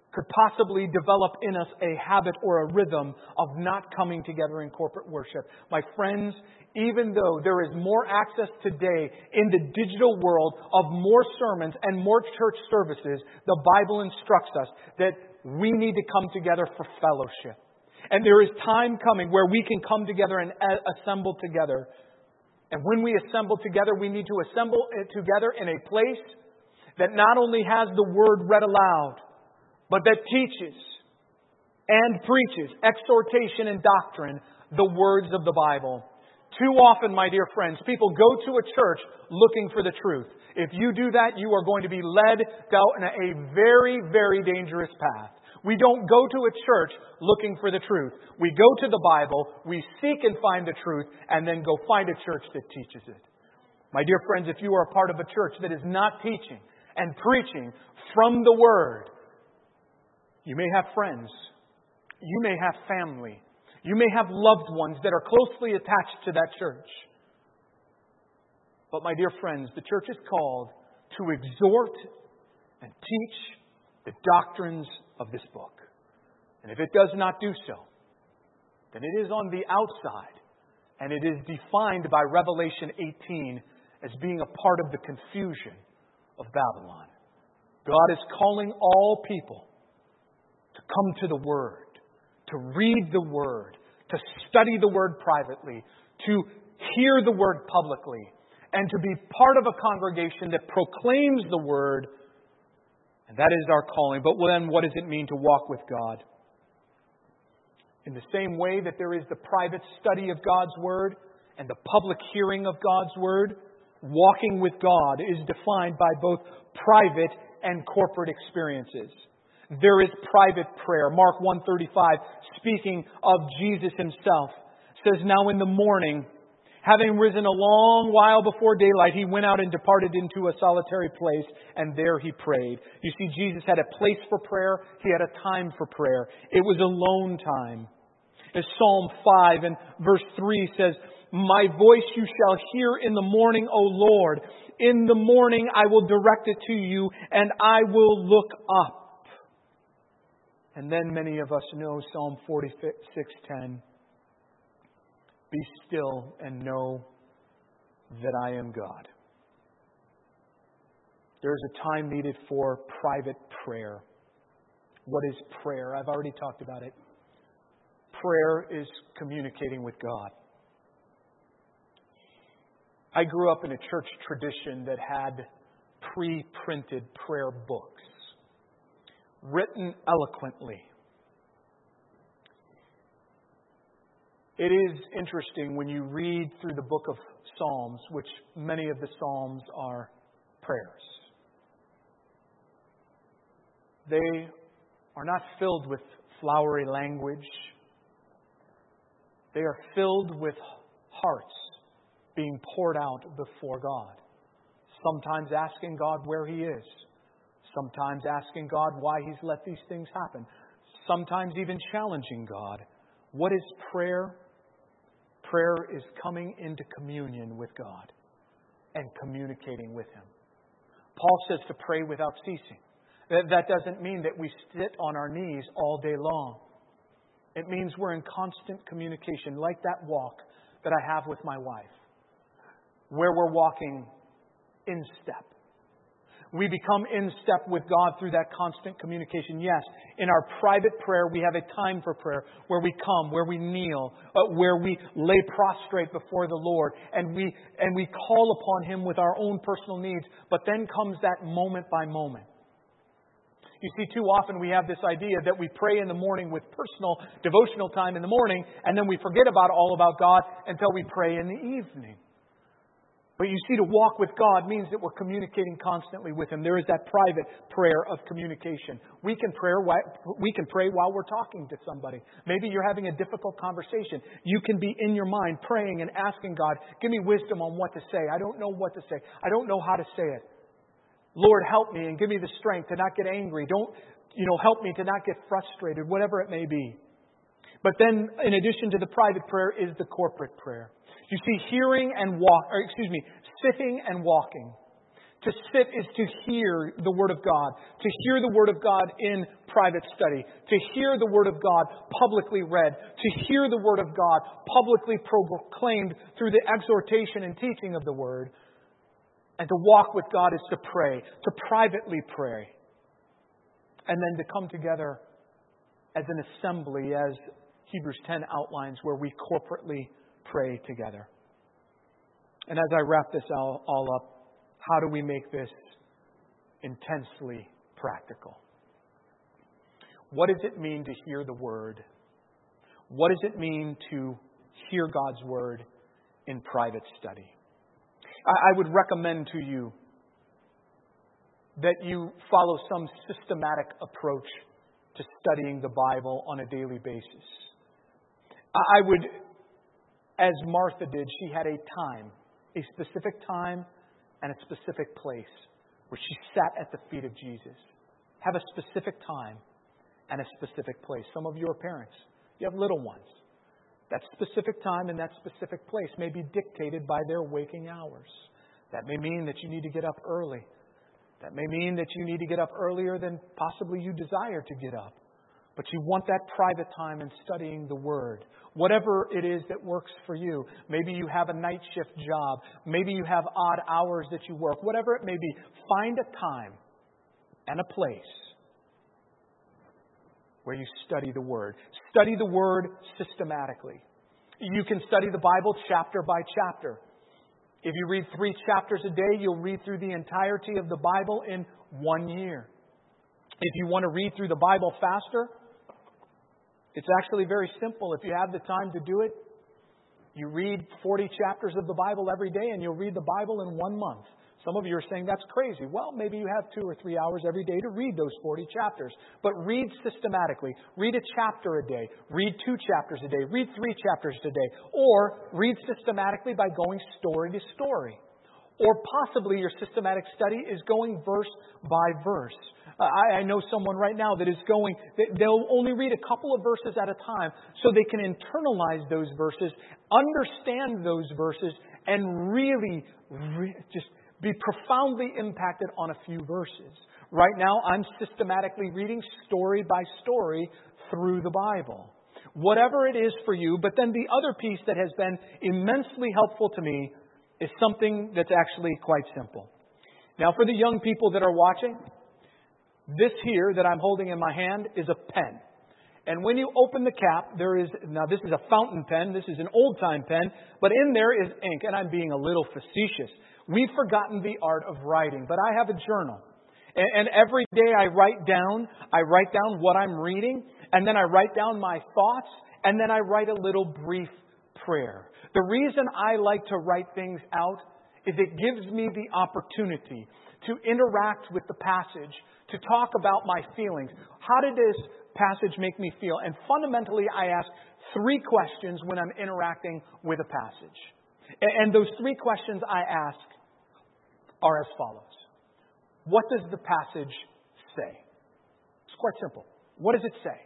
could possibly develop in us a habit or a rhythm of not coming together in corporate worship. My friends, even though there is more access today in the digital world of more sermons and more church services, the Bible instructs us that we need to come together for fellowship. And there is time coming where we can come together and assemble together. And when we assemble together, we need to assemble together in a place that not only has the Word read aloud, but that teaches and preaches exhortation and doctrine, the words of the Bible. Too often, my dear friends, people go to a church looking for the truth. If you do that, you are going to be led down a very, very dangerous path. We don't go to a church looking for the truth. We go to the Bible, we seek and find the truth, and then go find a church that teaches it. My dear friends, if you are a part of a church that is not teaching and preaching from the Word, you may have friends. You may have family. You may have loved ones that are closely attached to that church. But my dear friends, the church is called to exhort and teach the doctrines of this book. And if it does not do so, then it is on the outside, and it is defined by Revelation 18 as being a part of the confusion of Babylon. God is calling all people to come to the Word, to read the Word, to study the Word privately, to hear the Word publicly, and to be part of a congregation that proclaims the Word. And that is our calling. But then what does it mean to walk with God? In the same way that there is the private study of God's Word and the public hearing of God's Word, walking with God is defined by both private and corporate experiences. There is private prayer. Mark 1:35, speaking of Jesus Himself, says, "Now in the morning, having risen a long while before daylight, He went out and departed into a solitary place, and there He prayed." You see, Jesus had a place for prayer. He had a time for prayer. It was alone time. As Psalm 5 and verse 3 says, "My voice you shall hear in the morning, O Lord. In the morning I will direct it to you, and I will look up." And then many of us know Psalm 46:10. "Be still and know that I am God." There's a time needed for private prayer. What is prayer? I've already talked about it. Prayer is communicating with God. I grew up in a church tradition that had pre-printed prayer books, written eloquently. It is interesting when you read through the book of Psalms, which many of the Psalms are prayers. They are not filled with flowery language. They are filled with hearts being poured out before God. Sometimes asking God where He is. Sometimes asking God why He's let these things happen. Sometimes even challenging God. What is prayer? Prayer is coming into communion with God and communicating with Him. Paul says to pray without ceasing. That doesn't mean that we sit on our knees all day long. It means we're in constant communication, like that walk that I have with my wife, where we're walking in step. We become in step with God through that constant communication. Yes, in our private prayer, we have a time for prayer where we come, where we kneel, where we lay prostrate before the Lord, and we call upon Him with our own personal needs. But then comes that moment by moment. You see, too often we have this idea that we pray in the morning with personal devotional time in the morning, and then we forget all about God until we pray in the evening. But you see, to walk with God means that we're communicating constantly with Him. There is that private prayer of communication. We can pray while we're talking to somebody. Maybe you're having a difficult conversation. You can be in your mind praying and asking God, give me wisdom on what to say. I don't know what to say. I don't know how to say it. Lord, help me and give me the strength to not get angry. Help me to not get frustrated, whatever it may be. But then, in addition to the private prayer, is the corporate prayer. You see, sitting and walking. To sit is to hear the Word of God, to hear the Word of God in private study, to hear the Word of God publicly read, to hear the Word of God publicly proclaimed through the exhortation and teaching of the Word. And to walk with God is to pray, to privately pray. And then to come together as an assembly, as Hebrews 10 outlines, where we corporately pray together. And as I wrap this all up, how do we make this intensely practical? What does it mean to hear the Word? What does it mean to hear God's Word in private study? I would recommend to you that you follow some systematic approach to studying the Bible on a daily basis. I would, as Martha did, she had a specific time and a specific place where she sat at the feet of Jesus. Have a specific time and a specific place. Some of you are parents. You have little ones. That specific time and that specific place may be dictated by their waking hours. That may mean that you need to get up early. That may mean that you need to get up earlier than possibly you desire to get up. But you want that private time in studying the Word. Whatever it is that works for you. Maybe you have a night shift job. Maybe you have odd hours that you work. Whatever it may be, find a time and a place where you study the Word. Study the Word systematically. You can study the Bible chapter by chapter. If you read 3 chapters a day, you'll read through the entirety of the Bible in 1 year. If you want to read through the Bible faster, it's actually very simple. If you have the time to do it, you read 40 chapters of the Bible every day and you'll read the Bible in 1 month. Some of you are saying that's crazy. Well, maybe you have 2 or 3 hours every day to read those 40 chapters. But read systematically. Read a chapter a day. Read 2 chapters a day. Read 3 chapters a day. Or read systematically by going story to story. Or possibly your systematic study is going verse by verse. I know someone right now that is going, they'll only read a couple of verses at a time so they can internalize those verses, understand those verses, and really just be profoundly impacted on a few verses. Right now, I'm systematically reading story by story through the Bible. Whatever it is for you, but then the other piece that has been immensely helpful to me is something that's actually quite simple. Now, for the young people that are watching, this here that I'm holding in my hand is a pen. And when you open the cap, this is a fountain pen. This is an old-time pen. But in there is ink. And I'm being a little facetious. We've forgotten the art of writing. But I have a journal. And every day I write down what I'm reading. And then I write down my thoughts. And then I write a little brief prayer. The reason I like to write things out is it gives me the opportunity to interact with the passage, to talk about my feelings. How did this passage make me feel? And fundamentally, I ask 3 questions when I'm interacting with a passage. And those 3 questions I ask are as follows. What does the passage say? It's quite simple. What does it say?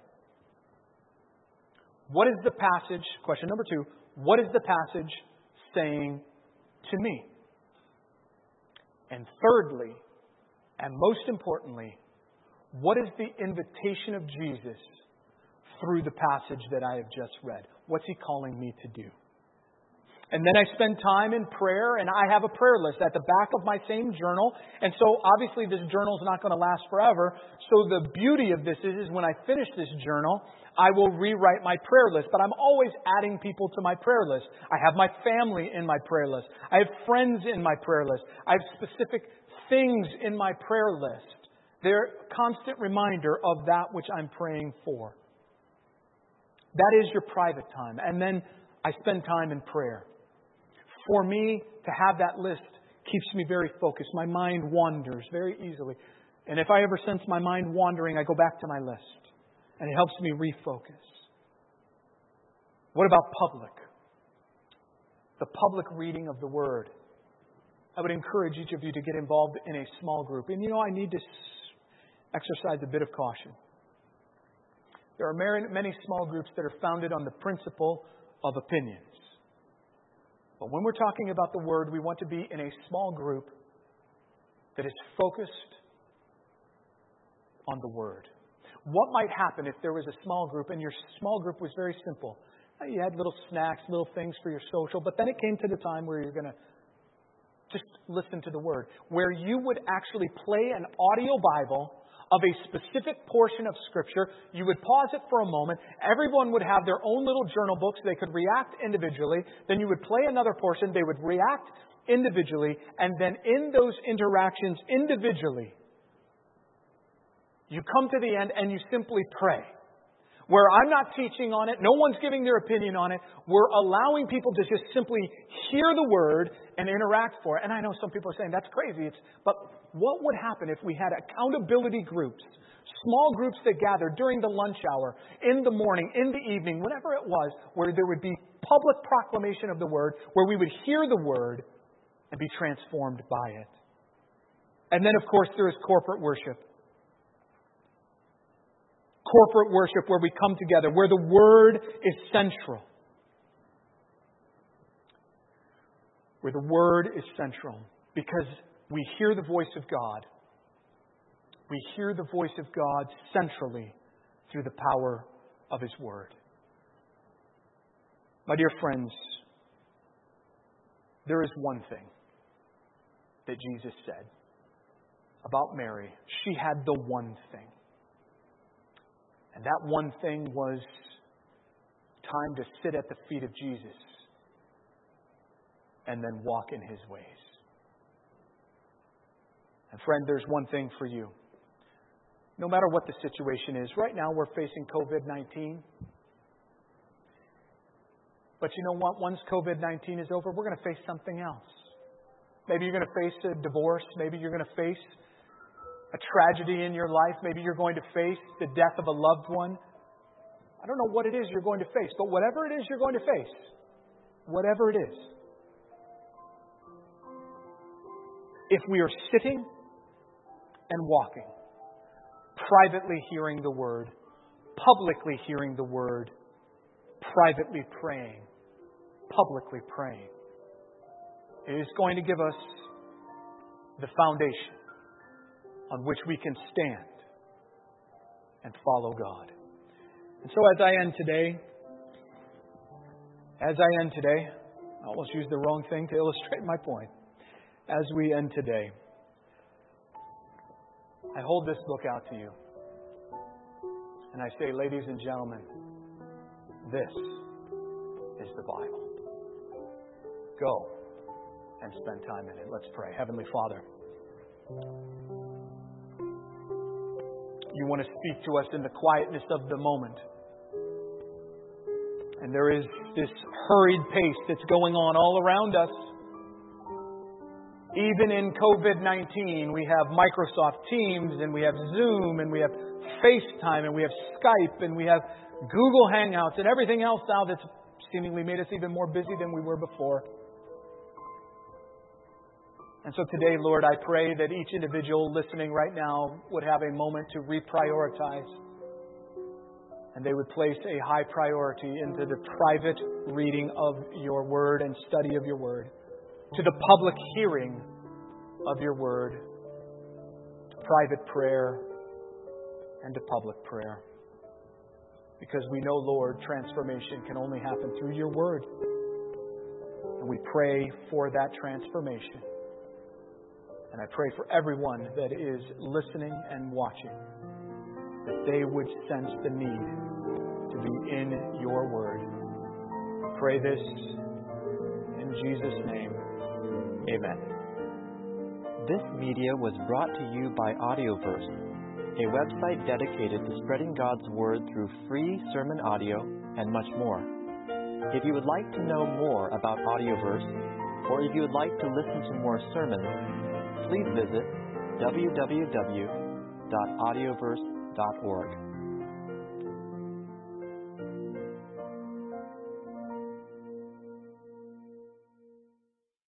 What is the passage, question number 2, what is the passage saying to me? And thirdly, and most importantly, what is the invitation of Jesus through the passage that I have just read? What's He calling me to do? And then I spend time in prayer, and I have a prayer list at the back of my same journal. And so obviously this journal is not going to last forever. So the beauty of this is when I finish this journal, I will rewrite my prayer list. But I'm always adding people to my prayer list. I have my family in my prayer list. I have friends in my prayer list. I have specific things in my prayer list. They're a constant reminder of that which I'm praying for. That is your private time. And then I spend time in prayer. For me, to have that list keeps me very focused. My mind wanders very easily. And if I ever sense my mind wandering, I go back to my list. And it helps me refocus. What about public? The public reading of the Word. I would encourage each of you to get involved in a small group. And I need to exercise a bit of caution. There are many small groups that are founded on the principle of opinions. But when we're talking about the Word, we want to be in a small group that is focused on the Word. What might happen if there was a small group and your small group was very simple? You had little snacks, little things for your social, but then it came to the time where you're going to just listen to the Word, where you would actually play an audio Bible of a specific portion of Scripture. You would pause it for a moment. Everyone would have their own little journal books. They could react individually. Then you would play another portion. They would react individually. And then in those interactions individually, you come to the end and you simply pray. Where I'm not teaching on it, no one's giving their opinion on it. We're allowing people to just simply hear the Word and interact for it. And I know some people are saying, that's crazy. But what would happen if we had accountability groups, small groups that gathered during the lunch hour, in the morning, in the evening, whatever it was, where there would be public proclamation of the Word, where we would hear the Word and be transformed by it. And then, of course, there is corporate worship. Corporate worship where we come together, where the Word is central. Where the Word is central. Because we hear the voice of God. We hear the voice of God centrally through the power of His Word. My dear friends, there is one thing that Jesus said about Mary. She had the one thing. And that one thing was time to sit at the feet of Jesus and then walk in His ways. And friend, there's one thing for you. No matter what the situation is, right now we're facing COVID-19. But you know what? Once COVID-19 is over, we're going to face something else. Maybe you're going to face a divorce. Maybe you're going to face a tragedy in your life. Maybe you're going to face the death of a loved one. I don't know what it is you're going to face, but whatever it is you're going to face, whatever it is, if we are sitting and walking, privately hearing the Word, publicly hearing the Word, privately praying, publicly praying, it is going to give us the foundation on which we can stand and follow God. And so as I end today, I almost used the wrong thing to illustrate my point. As we end today, I hold this book out to you. And I say, ladies and gentlemen, this is the Bible. Go and spend time in it. Let's pray. Heavenly Father, You want to speak to us in the quietness of the moment. And there is this hurried pace that's going on all around us. Even in COVID-19, we have Microsoft Teams, and we have Zoom, and we have FaceTime, and we have Skype, and we have Google Hangouts, and everything else now that's seemingly made us even more busy than we were before. And so today, Lord, I pray that each individual listening right now would have a moment to reprioritize. And they would place a high priority into the private reading of Your Word and study of Your Word, to the public hearing of Your Word, to private prayer, and to public prayer. Because we know, Lord, transformation can only happen through Your Word. And we pray for that transformation. And I pray for everyone that is listening and watching, that they would sense the need to be in Your Word. I pray this in Jesus' name. Amen. This media was brought to you by Audioverse, a website dedicated to spreading God's Word through free sermon audio and much more. If you would like to know more about Audioverse, or if you would like to listen to more sermons, please visit www.audioverse.org.